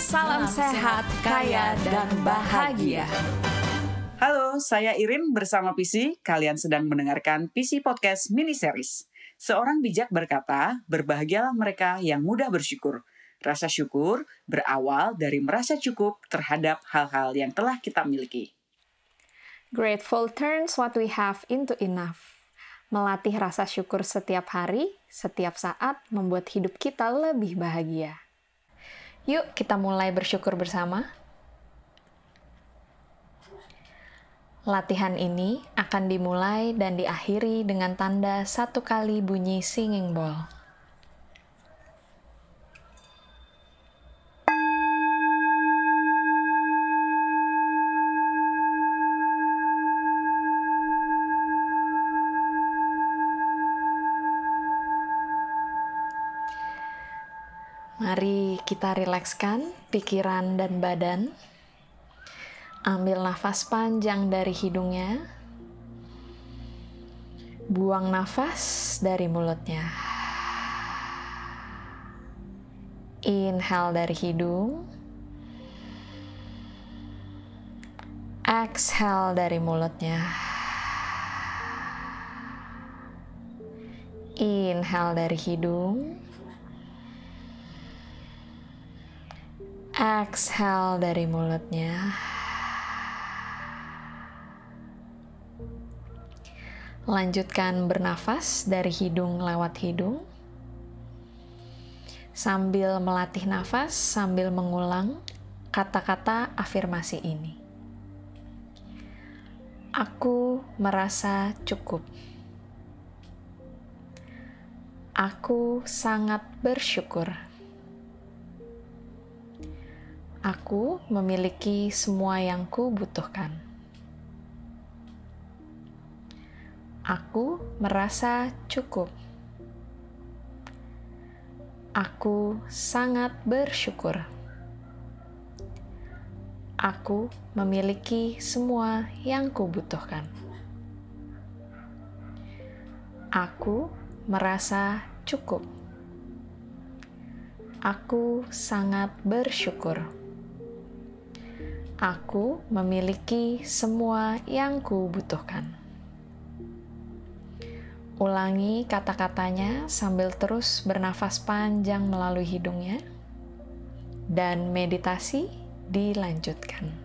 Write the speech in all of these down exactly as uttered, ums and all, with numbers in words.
Salam sehat, kaya, dan bahagia. Halo, saya Irin bersama P C. Kalian sedang mendengarkan P C Podcast Mini Series. Seorang bijak berkata, berbahagialah mereka yang mudah bersyukur. Rasa syukur berawal dari merasa cukup terhadap hal-hal yang telah kita miliki. Grateful turns what we have into enough. Melatih rasa syukur setiap hari, setiap saat membuat hidup kita lebih bahagia. Yuk kita mulai bersyukur bersama. Latihan ini akan dimulai dan diakhiri dengan tanda satu kali bunyi singing bowl. Mari kita rilekskan pikiran dan badan. Ambil nafas panjang dari hidungnya. Buang nafas dari mulutnya. Inhale dari hidung. Exhale dari mulutnya. Inhale dari hidung. Exhale dari mulutnya. Lanjutkan bernafas dari hidung lewat hidung. Sambil melatih nafas, sambil mengulang kata-kata afirmasi ini. Aku merasa cukup. Aku sangat bersyukur. Aku memiliki semua yang kubutuhkan. Aku merasa cukup. Aku sangat bersyukur. Aku memiliki semua yang kubutuhkan. Aku merasa cukup. Aku sangat bersyukur. Aku memiliki semua yang kubutuhkan. Ulangi kata-katanya sambil terus bernafas panjang melalui hidungnya, dan meditasi dilanjutkan.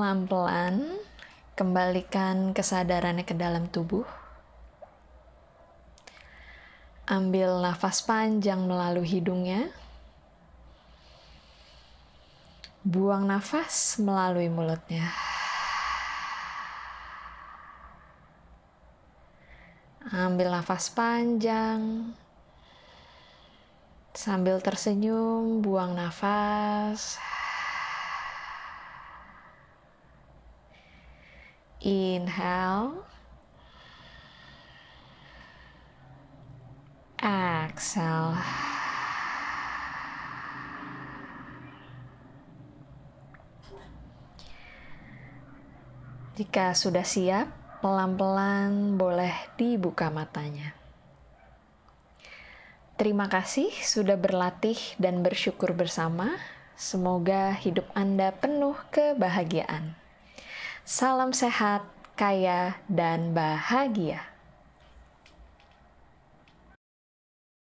Pelan-pelan kembalikan kesadarannya ke dalam tubuh. Ambil nafas panjang melalui hidungnya. Buang nafas melalui mulutnya. Ambil nafas panjang. Sambil tersenyum, buang nafas. Inhale. Exhale. Jika sudah siap, pelan-pelan boleh dibuka matanya. Terima kasih sudah berlatih dan bersyukur bersama. Semoga hidup Anda penuh kebahagiaan. Salam sehat, kaya, dan bahagia.